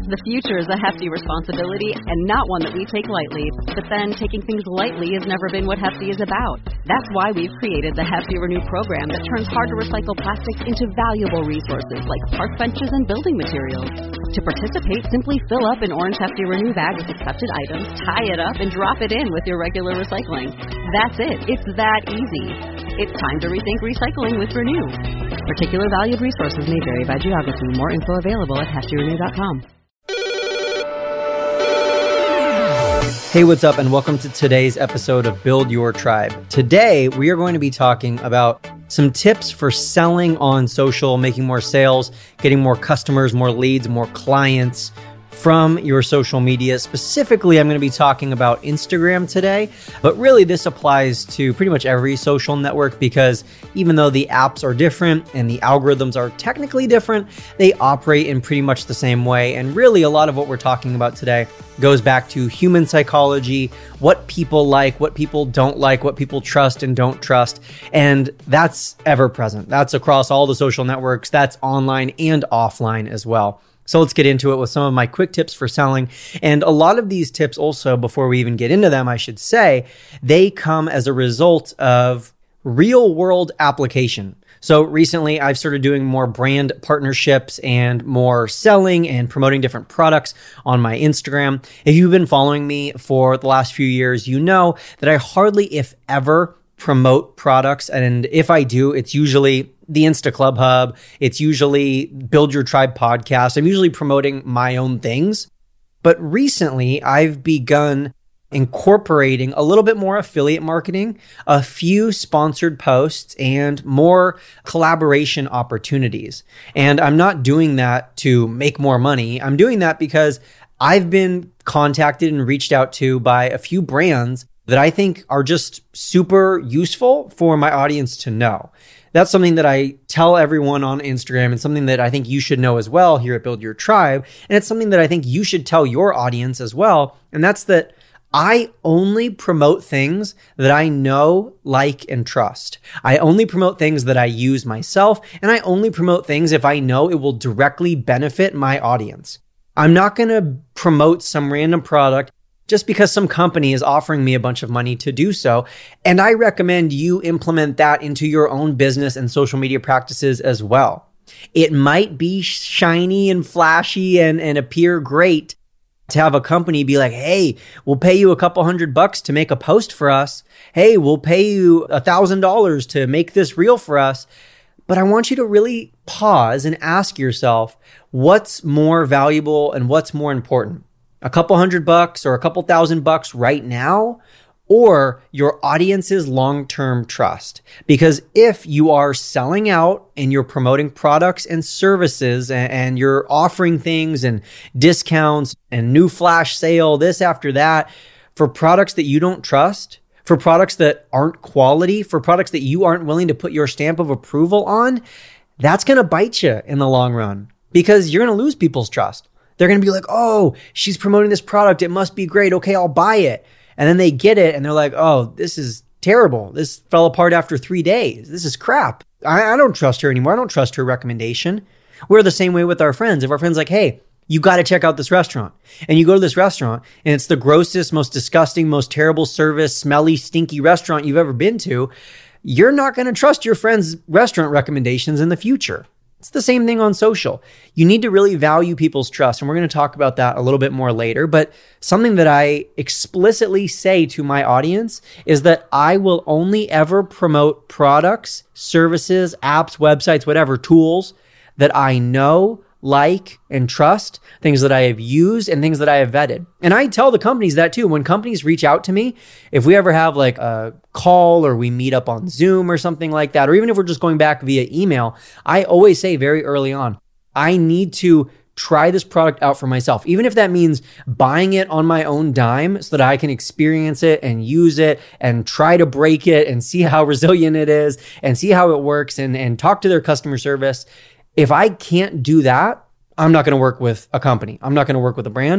The future is a hefty responsibility and not one that we take lightly. But then taking things lightly has never been what Hefty is about. That's why we've created the Hefty Renew program that turns hard-to-recycle plastics into valuable resources like park benches and building materials. To participate, simply fill up an orange Hefty Renew bag with accepted items, tie it up, and drop it in with your regular recycling. That's it. It's that easy. It's time to rethink recycling with Renew. Particular valued resources may vary by geography. More info available at heftyrenew.com. Hey, what's up, and welcome to today's episode of Build Your Tribe. Today, we are going to be talking about some tips for selling on social, making more sales, getting more customers, more leads, more clients from your social media. Specifically, I'm going to be talking about Instagram today, but really this applies to pretty much every social network because even though the apps are different and the algorithms are technically different, they operate in pretty much the same way. And really a lot of what we're talking about today goes back to human psychology, what people like, what people don't like, what people trust and don't trust. And that's ever present. That's across all the social networks. That's online and offline as well. So let's get into it with some of my quick tips for selling. And a lot of these tips also, before we even get into them, I should say, they come as a result of real world application. So recently I've started doing more brand partnerships and more selling and promoting different products on my Instagram. If you've been following me for the last few years, you know that I hardly, if ever, promote products. And if I do, it's usually the Insta Club Hub. It's usually Build Your Tribe podcast. I'm usually promoting my own things. But recently, I've begun incorporating a little bit more affiliate marketing, a few sponsored posts, and more collaboration opportunities. And I'm not doing that to make more money. I'm doing that because I've been contacted and reached out to by a few brands that I think are just super useful for my audience to know. That's something that I tell everyone on Instagram and something that I think you should know as well here at Build Your Tribe. And it's something that I think you should tell your audience as well. And that's that I only promote things that I know, like, and trust. I only promote things that I use myself, and I only promote things if I know it will directly benefit my audience. I'm not going to promote some random product just because some company is offering me a bunch of money to do so. And I recommend you implement that into your own business and social media practices as well. It might be shiny and flashy and appear great to have a company be like, hey, we'll pay you a couple $100 to make a post for us. Hey, we'll pay you $1,000 to make this reel for us. But I want you to really pause and ask yourself, what's more valuable and what's more important? A couple $100 or a couple $1,000 right now, or your audience's long-term trust? Because if you are selling out and you're promoting products and services and you're offering things and discounts and new flash sale, this after that, for products that you don't trust, for products that aren't quality, for products that you aren't willing to put your stamp of approval on, that's going to bite you in the long run because you're going to lose people's trust. They're going to be like, oh, she's promoting this product. It must be great. Okay, I'll buy it. And then they get it and they're like, oh, this is terrible. This fell apart after 3 days. This is crap. I don't trust her anymore. I don't trust her recommendation. We're the same way with our friends. If our friend's like, hey, you got to check out this restaurant. And you go to this restaurant and it's the grossest, most disgusting, most terrible service, smelly, stinky restaurant you've ever been to, you're not going to trust your friend's restaurant recommendations in the future. It's the same thing on social. You need to really value people's trust. And we're going to talk about that a little bit more later. But something that I explicitly say to my audience is that I will only ever promote products, services, apps, websites, whatever, tools that I know, like, and trust, things that I have used and things that I have vetted. And I tell the companies that too. When companies reach out to me, if we ever have like a call or we meet up on Zoom or something like that, or even if we're just going back via email, I always say very early on, I need to try this product out for myself, even if that means buying it on my own dime so that I can experience it and use it and try to break it and see how resilient it is and see how it works and talk to their customer service. If I can't do that, I'm not going to work with a company. I'm not going to work with a brand.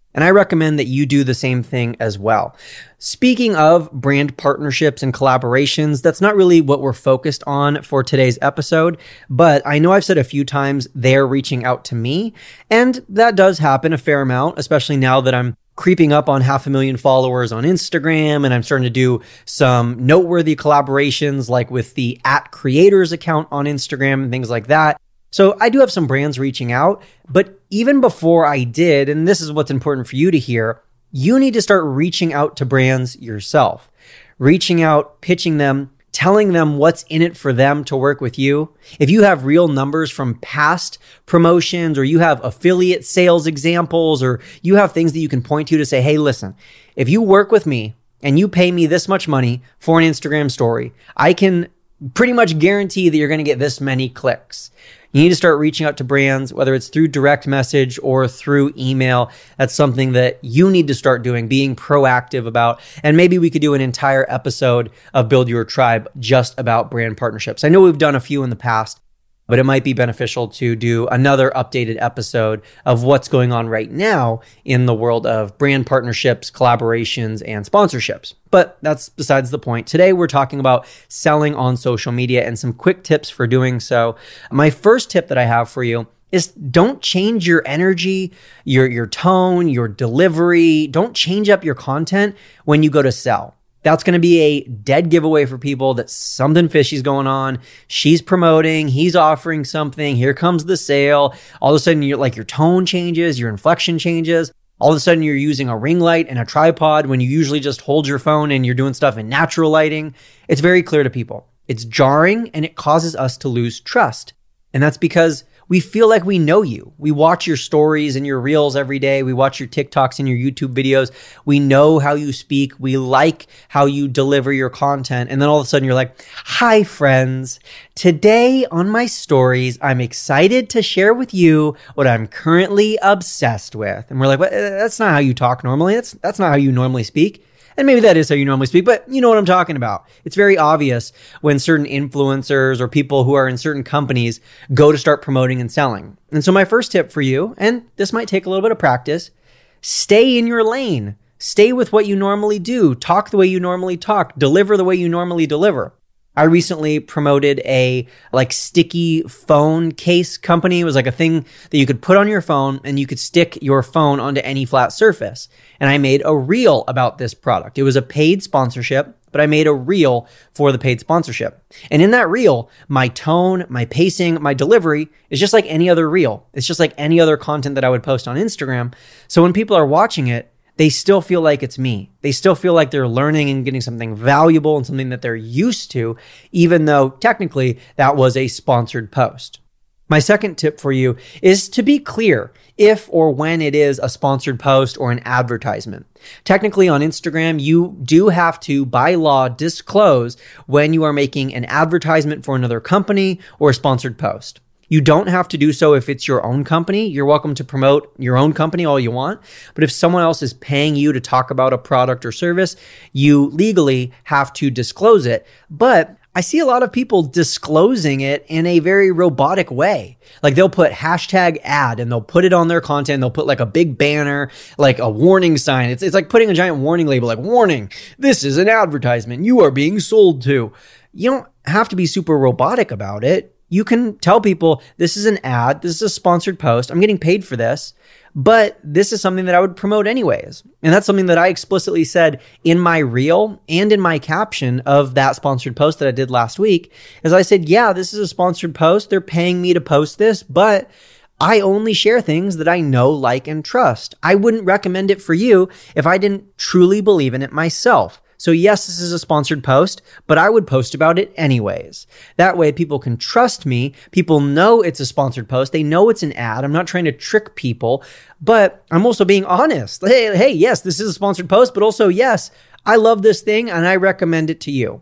And I recommend that you do the same thing as well. Speaking of brand partnerships and collaborations, that's not really what we're focused on for today's episode, but I know I've said a few times they're reaching out to me, and that does happen a fair amount, especially now that I'm creeping up on 500,000 followers on Instagram, and I'm starting to do some noteworthy collaborations like with the @creators account on Instagram and things like that. So I do have some brands reaching out, but even before I did, and this is what's important for you to hear, you need to start reaching out to brands yourself. Reaching out, pitching them, telling them what's in it for them to work with you. If you have real numbers from past promotions, or you have affiliate sales examples, or you have things that you can point to say, hey, listen, if you work with me and you pay me this much money for an Instagram story, I can pretty much guarantee that you're going to get this many clicks. You need to start reaching out to brands, whether it's through direct message or through email. That's something that you need to start doing, being proactive about. And maybe we could do an entire episode of Build Your Tribe just about brand partnerships. I know we've done a few in the past, but it might be beneficial to do another updated episode of what's going on right now in the world of brand partnerships, collaborations, and sponsorships. But that's besides the point. Today, we're talking about selling on social media and some quick tips for doing so. My first tip that I have for you is don't change your energy, your tone, your delivery. Don't change up your content when you go to sell. That's going to be a dead giveaway for people that something fishy's going on. She's promoting, he's offering something. Here comes the sale. All of a sudden, your tone changes, your inflection changes. All of a sudden, you're using a ring light and a tripod when you usually just hold your phone and you're doing stuff in natural lighting. It's very clear to people. It's jarring and it causes us to lose trust. And that's because we feel like we know you. We watch your stories and your reels every day. We watch your TikToks and your YouTube videos. We know how you speak. We like how you deliver your content. And then all of a sudden you're like, hi friends. Today on my stories, I'm excited to share with you what I'm currently obsessed with. And we're like, well, that's not how you talk normally. That's not how you normally speak. And maybe that is how you normally speak, but you know what I'm talking about. It's very obvious when certain influencers or people who are in certain companies go to start promoting and selling. And so my first tip for you, and this might take a little bit of practice, stay in your lane. Stay with what you normally do. Talk the way you normally talk. Deliver the way you normally deliver. I recently promoted a sticky phone case company. It was like a thing that you could put on your phone and you could stick your phone onto any flat surface. And I made a reel about this product. It was a paid sponsorship, but I made a reel for the paid sponsorship. And in that reel, my tone, my pacing, my delivery is just like any other reel. It's just like any other content that I would post on Instagram. So when people are watching it, they still feel like it's me. They still feel like they're learning and getting something valuable and something that they're used to, even though technically that was a sponsored post. My second tip for you is to be clear if or when it is a sponsored post or an advertisement. Technically on Instagram, you do have to, by law, disclose when you are making an advertisement for another company or a sponsored post. You don't have to do so if it's your own company. You're welcome to promote your own company all you want. But if someone else is paying you to talk about a product or service, you legally have to disclose it. But I see a lot of people disclosing it in a very robotic way. Like they'll put hashtag ad and they'll put it on their content. They'll put like a big banner, like a warning sign. It's like putting a giant warning label, like warning, this is an advertisement you are being sold to. You don't have to be super robotic about it. You can tell people this is an ad, this is a sponsored post, I'm getting paid for this, but this is something that I would promote anyways. And that's something that I explicitly said in my reel and in my caption of that sponsored post that I did last week, is I said, yeah, this is a sponsored post. They're paying me to post this, but I only share things that I know, like, and trust. I wouldn't recommend it for you if I didn't truly believe in it myself. So yes, this is a sponsored post, but I would post about it anyways. That way people can trust me. People know it's a sponsored post. They know it's an ad. I'm not trying to trick people, but I'm also being honest. Hey, yes, this is a sponsored post, but also yes, I love this thing and I recommend it to you.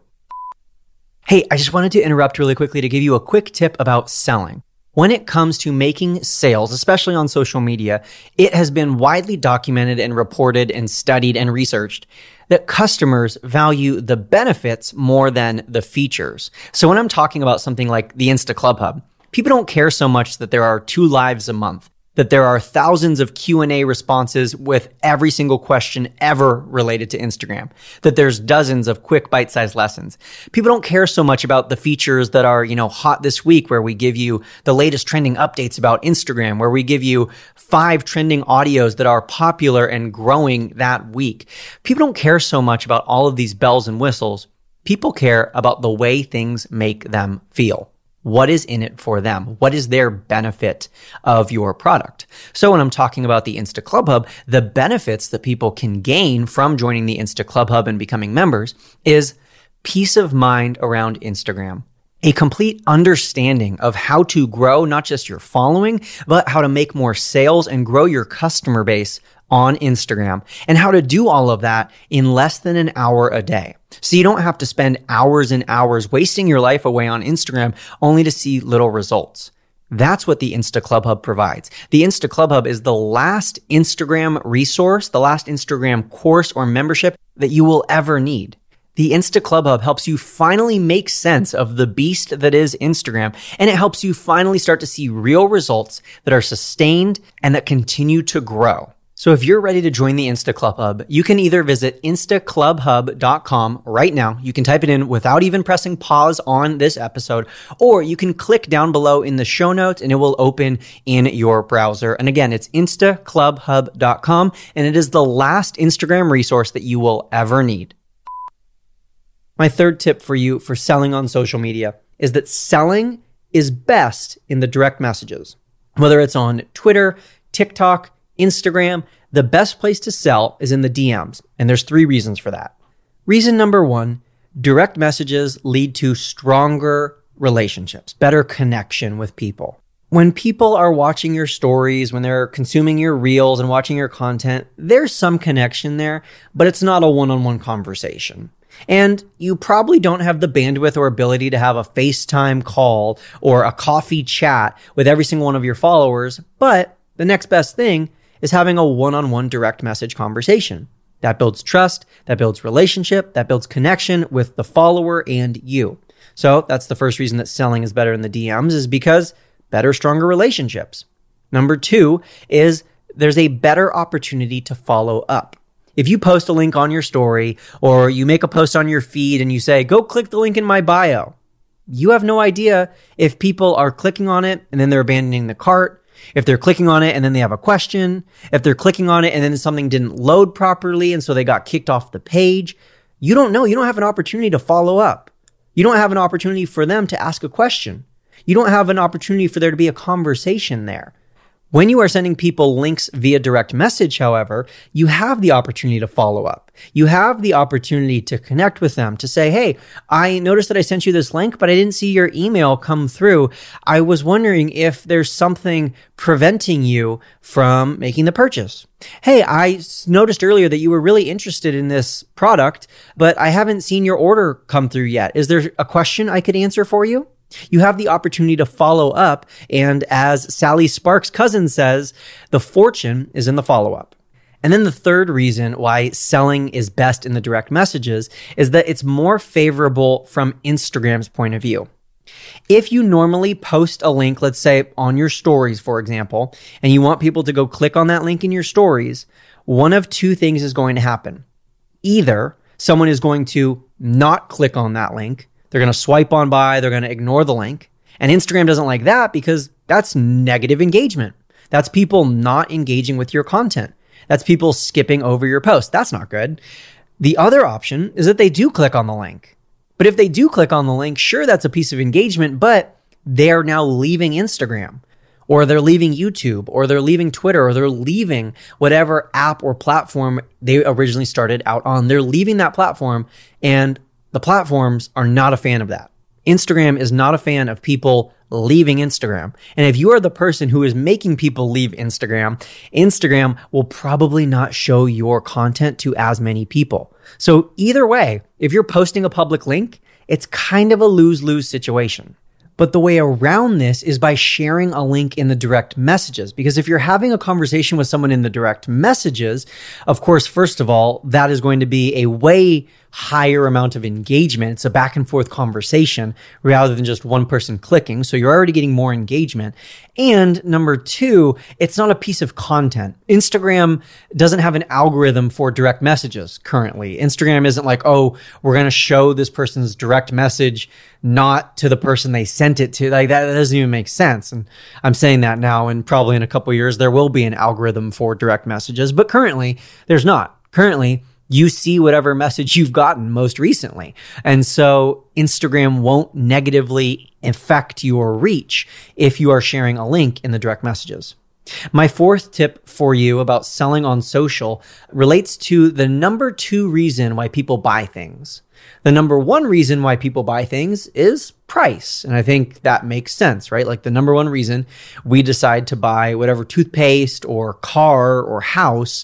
Hey, I just wanted to interrupt really quickly to give you a quick tip about selling. When it comes to making sales, especially on social media, it has been widely documented and reported and studied and researched that customers value the benefits more than the features. So when I'm talking about something like the Insta Club Hub, people don't care so much that there are 2 lives a month. that there are thousands of Q&A responses with every single question ever related to Instagram, that there's dozens of quick bite-sized lessons. People don't care so much about the features that are, hot this week, where we give you the latest trending updates about Instagram, where we give you 5 trending audios that are popular and growing that week. People don't care so much about all of these bells and whistles. People care about the way things make them feel. What is in it for them? What is their benefit of your product? So when I'm talking about the Insta Club Hub, the benefits that people can gain from joining the Insta Club Hub and becoming members is peace of mind around Instagram, a complete understanding of how to grow not just your following, but how to make more sales and grow your customer base on Instagram, and how to do all of that in less than an hour a day. So you don't have to spend hours and hours wasting your life away on Instagram only to see little results. That's what the Insta Club Hub provides. The Insta Club Hub is the last Instagram resource, the last Instagram course or membership that you will ever need. The Insta Club Hub helps you finally make sense of the beast that is Instagram, and it helps you finally start to see real results that are sustained and that continue to grow. So if you're ready to join the Insta Club Hub, you can either visit instaclubhub.com right now. You can type it in without even pressing pause on this episode, or you can click down below in the show notes and it will open in your browser. And again, it's instaclubhub.com, and it is the last Instagram resource that you will ever need. My third tip for you for selling on social media is that selling is best in the direct messages. Whether it's on Twitter, TikTok, Instagram, the best place to sell is in the DMs, and there's 3 reasons for that. Reason number 1, direct messages lead to stronger relationships, better connection with people. When people are watching your stories, when they're consuming your reels and watching your content, there's some connection there, but it's not a one-on-one conversation. And you probably don't have the bandwidth or ability to have a FaceTime call or a coffee chat with every single one of your followers, but the next best thing is having a one-on-one direct message conversation. That builds trust, that builds relationship, that builds connection with the follower and you. So that's the first reason that selling is better in the DMs, is because better, stronger relationships. Number 2 is there's a better opportunity to follow up. If you post a link on your story, or you make a post on your feed and you say, go click the link in my bio, you have no idea if people are clicking on it and then they're abandoning the cart, if they're clicking on it and then they have a question, if they're clicking on it and then something didn't load properly and so they got kicked off the page. You don't know. You don't have an opportunity to follow up. You don't have an opportunity for them to ask a question. You don't have an opportunity for there to be a conversation there. When you are sending people links via direct message, however, you have the opportunity to follow up. You have the opportunity to connect with them, to say, hey, I noticed that I sent you this link, but I didn't see your email come through. I was wondering if there's something preventing you from making the purchase. Hey, I noticed earlier that you were really interested in this product, but I haven't seen your order come through yet. Is there a question I could answer for you? You have the opportunity to follow up, and as Sally Sparks' cousin says, the fortune is in the follow-up. And then the third reason why selling is best in the direct messages is that it's more favorable from Instagram's point of view. If you normally post a link, let's say on your stories, for example, and you want people to go click on that link in your stories, one of 2 things is going to happen. Either someone is going to not click on that link, they're going to swipe on by, they're going to ignore the link. And Instagram doesn't like that because that's negative engagement. That's people not engaging with your content. That's people skipping over your post. That's not good. The other option is that they do click on the link. But if they do click on the link, sure, that's a piece of engagement, but they're now leaving Instagram, or they're leaving YouTube, or they're leaving Twitter, or they're leaving whatever app or platform they originally started out on. They're leaving that platform, and the platforms are not a fan of that. Instagram is not a fan of people leaving Instagram. And if you are the person who is making people leave Instagram, Instagram will probably not show your content to as many people. So either way, if you're posting a public link, it's kind of a lose-lose situation. But the way around this is by sharing a link in the direct messages. Because if you're having a conversation with someone in the direct messages, of course, first of all, that is going to be a way higher amount of engagement. It's a back and forth conversation rather than just one person clicking. So you're already getting more engagement. And number two, it's not a piece of content. Instagram doesn't have an algorithm for direct messages currently. Instagram isn't like, oh, we're going to show this person's direct message not to the person they sent it to. Like that doesn't even make sense. And I'm saying that now, and probably in a couple of years, there will be an algorithm for direct messages, but currently there's not. Currently, you see whatever message you've gotten most recently. And so Instagram won't negatively affect your reach if you are sharing a link in the direct messages. My fourth tip for you about selling on social relates to the number 2 reason why people buy things. The number 1 reason why people buy things is price. And I think that makes sense, right? Like the number 1 reason we decide to buy whatever toothpaste or car or house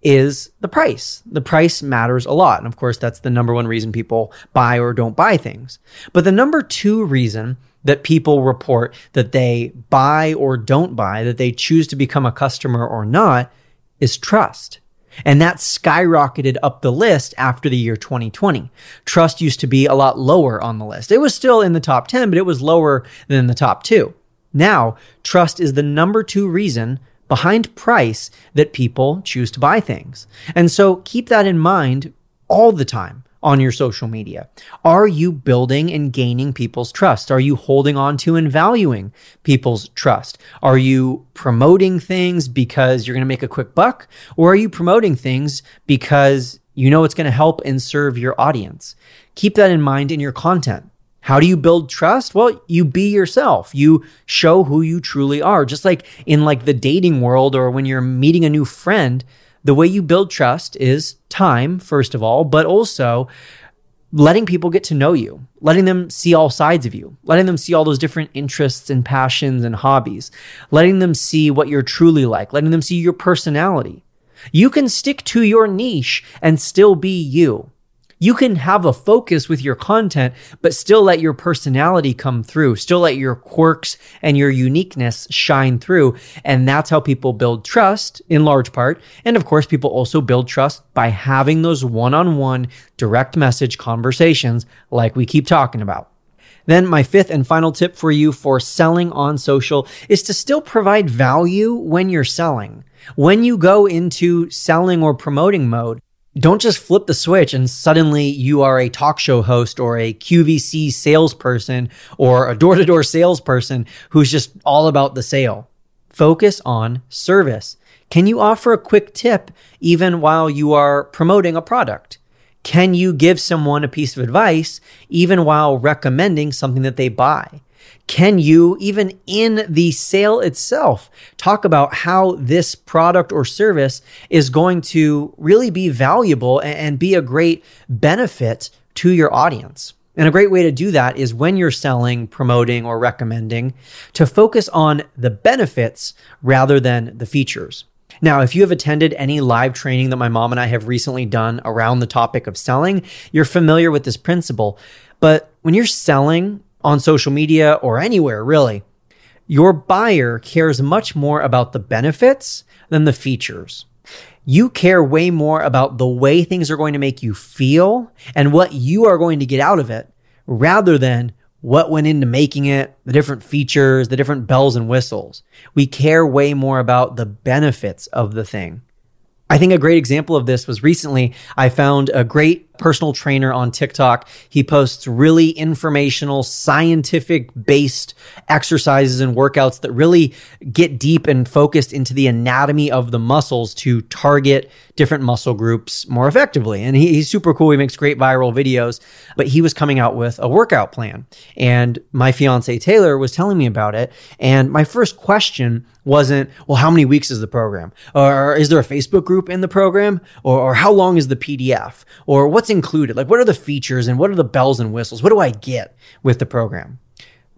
is the price. The price matters a lot. And of course, that's the number 1 reason people buy or don't buy things. But the number 2 reason that people report that they buy or don't buy, that they choose to become a customer or not, is trust. And that skyrocketed up the list after the year 2020. Trust used to be a lot lower on the list. It was still in the top 10, but it was lower than the top 2. Now, trust is the number 2 reason behind price that people choose to buy things. And so keep that in mind all the time on your social media. Are you building and gaining people's trust? Are you holding on to and valuing people's trust? Are you promoting things because you're going to make a quick buck? Or are you promoting things because you know it's going to help and serve your audience? Keep that in mind in your content. How do you build trust? Well, you be yourself. You show who you truly are. Just like in like the dating world or when you're meeting a new friend, the way you build trust is time, first of all, but also letting people get to know you, letting them see all sides of you, letting them see all those different interests and passions and hobbies, letting them see what you're truly like, letting them see your personality. You can stick to your niche and still be you. You can have a focus with your content, but still let your personality come through, still let your quirks and your uniqueness shine through. And that's how people build trust in large part. And of course, people also build trust by having those one-on-one direct message conversations like we keep talking about. Then my 5th and final tip for you for selling on social is to still provide value when you're selling. When you go into selling or promoting mode, don't just flip the switch and suddenly you are a talk show host or a QVC salesperson or a door-to-door salesperson who's just all about the sale. Focus on service. Can you offer a quick tip even while you are promoting a product? Can you give someone a piece of advice even while recommending something that they buy? Can you, even in the sale itself, talk about how this product or service is going to really be valuable and be a great benefit to your audience? And a great way to do that is when you're selling, promoting, or recommending, to focus on the benefits rather than the features. Now, if you have attended any live training that my mom and I have recently done around the topic of selling, you're familiar with this principle. But when you're selling on social media or anywhere really, your buyer cares much more about the benefits than the features. You care way more about the way things are going to make you feel and what you are going to get out of it rather than what went into making it, the different features, the different bells and whistles. We care way more about the benefits of the thing. I think a great example of this was recently I found a great personal trainer on TikTok. He posts really informational, scientific-based exercises and workouts that really get deep and focused into the anatomy of the muscles to target different muscle groups more effectively. And he's super cool. He makes great viral videos, but he was coming out with a workout plan. And my fiance, Taylor, was telling me about it. And my first question wasn't, well, how many weeks is the program? Or is there a Facebook group in the program? Or how long is the PDF? Or what's included? Like, what are the features and what are the bells and whistles? What do I get with the program?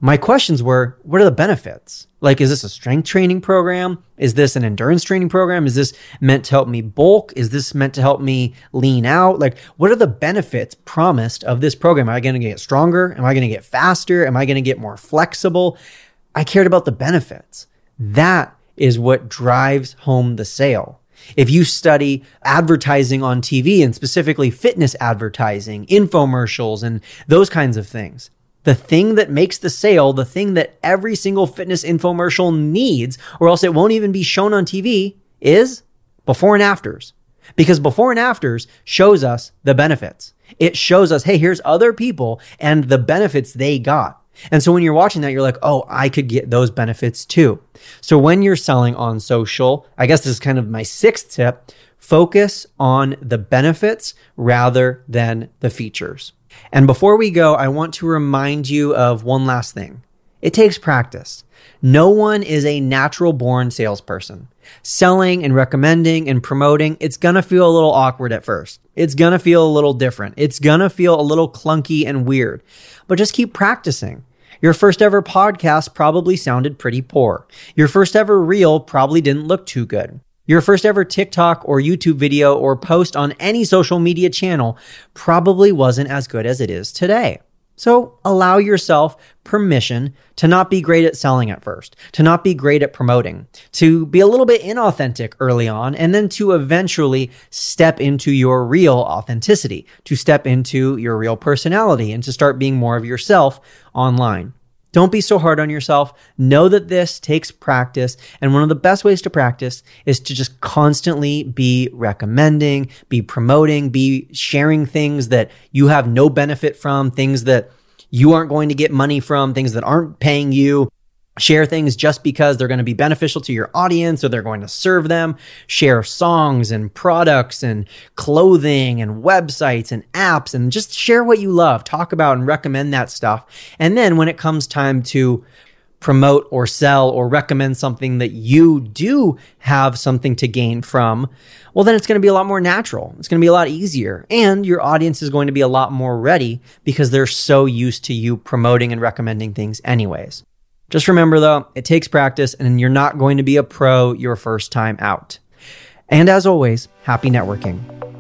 My questions were, what are the benefits? Like, is this a strength training program? Is this an endurance training program? Is this meant to help me bulk? Is this meant to help me lean out? Like, what are the benefits promised of this program? Am I going to get stronger? Am I going to get faster? Am I going to get more flexible? I cared about the benefits. That is what drives home the sale. If you study advertising on TV, and specifically fitness advertising, infomercials, and those kinds of things, the thing that makes the sale, the thing that every single fitness infomercial needs, or else it won't even be shown on TV, is before and afters. Because before and afters shows us the benefits. It shows us, hey, here's other people and the benefits they got. And so when you're watching that, you're like, oh, I could get those benefits too. So when you're selling on social, I guess this is kind of my sixth tip, focus on the benefits rather than the features. And before we go, I want to remind you of one last thing. It takes practice. No one is a natural born salesperson. Selling and recommending and promoting, it's going to feel a little awkward at first. It's going to feel a little different. It's going to feel a little clunky and weird, but just keep practicing. Your first ever podcast probably sounded pretty poor. Your first ever reel probably didn't look too good. Your first ever TikTok or YouTube video or post on any social media channel probably wasn't as good as it is today. So allow yourself permission to not be great at selling at first, to not be great at promoting, to be a little bit inauthentic early on, and then to eventually step into your real authenticity, to step into your real personality, and to start being more of yourself online. Don't be so hard on yourself. Know that this takes practice. And one of the best ways to practice is to just constantly be recommending, be promoting, be sharing things that you have no benefit from, things that you aren't going to get money from, things that aren't paying you. Share things just because they're going to be beneficial to your audience or they're going to serve them. Share songs and products and clothing and websites and apps and just share what you love. Talk about and recommend that stuff. And then when it comes time to promote or sell or recommend something that you do have something to gain from, well, then it's going to be a lot more natural. It's going to be a lot easier. And your audience is going to be a lot more ready because they're so used to you promoting and recommending things anyways. Just remember though, it takes practice and you're not going to be a pro your first time out. And as always, happy networking.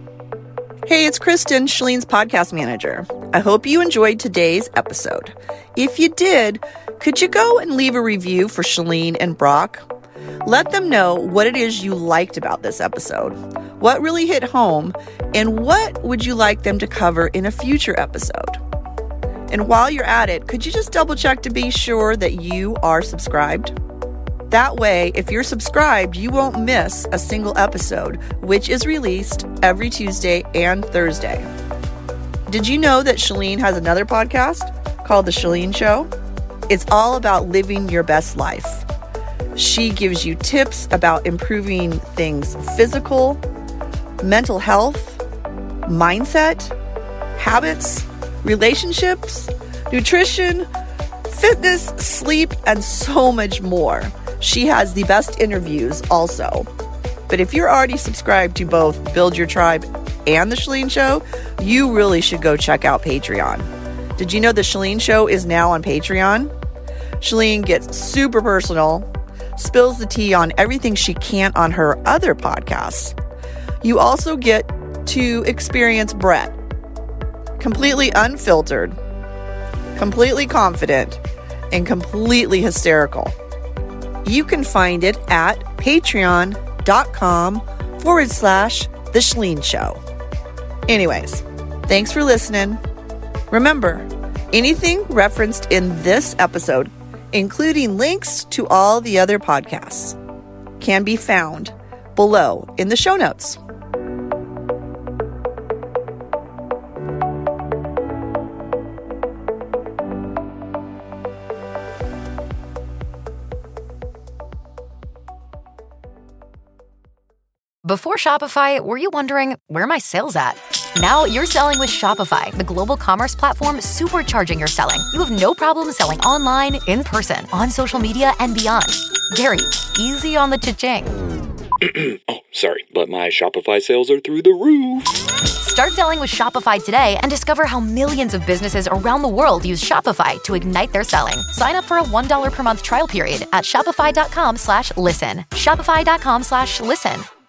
Hey, it's Kristen, Shalene's podcast manager. I hope you enjoyed today's episode. If you did, could you go and leave a review for Shalene and Brock? Let them know what it is you liked about this episode, what really hit home, and what would you like them to cover in a future episode. And while you're at it, could you just double check to be sure that you are subscribed? That way, if you're subscribed, you won't miss a single episode, which is released every Tuesday and Thursday. Did you know that Shalene has another podcast called The Shalene Show? It's all about living your best life. She gives you tips about improving things physical, mental health, mindset, habits, relationships, nutrition, fitness, sleep, and so much more. She has the best interviews also. But if you're already subscribed to both Build Your Tribe and The Shalene Show, you really should go check out Patreon. Did you know The Shalene Show is now on Patreon? Shalene gets super personal, spills the tea on everything she can't on her other podcasts. You also get to experience Brett, completely unfiltered, completely confident, and completely hysterical. You can find it at patreon.com/The Shalene Show. Anyways, thanks for listening. Remember, anything referenced in this episode, including links to all the other podcasts, can be found below in the show notes. Before Shopify, were you wondering, where are my sales at? Now you're selling with Shopify, the global commerce platform supercharging your selling. You have no problem selling online, in person, on social media, and beyond. Gary, easy on the cha-ching. Oh, sorry, but my Shopify sales are through the roof. Start selling with Shopify today and discover how millions of businesses around the world use Shopify to ignite their selling. Sign up for a $1 per month trial period at shopify.com/listen. Shopify.com/listen.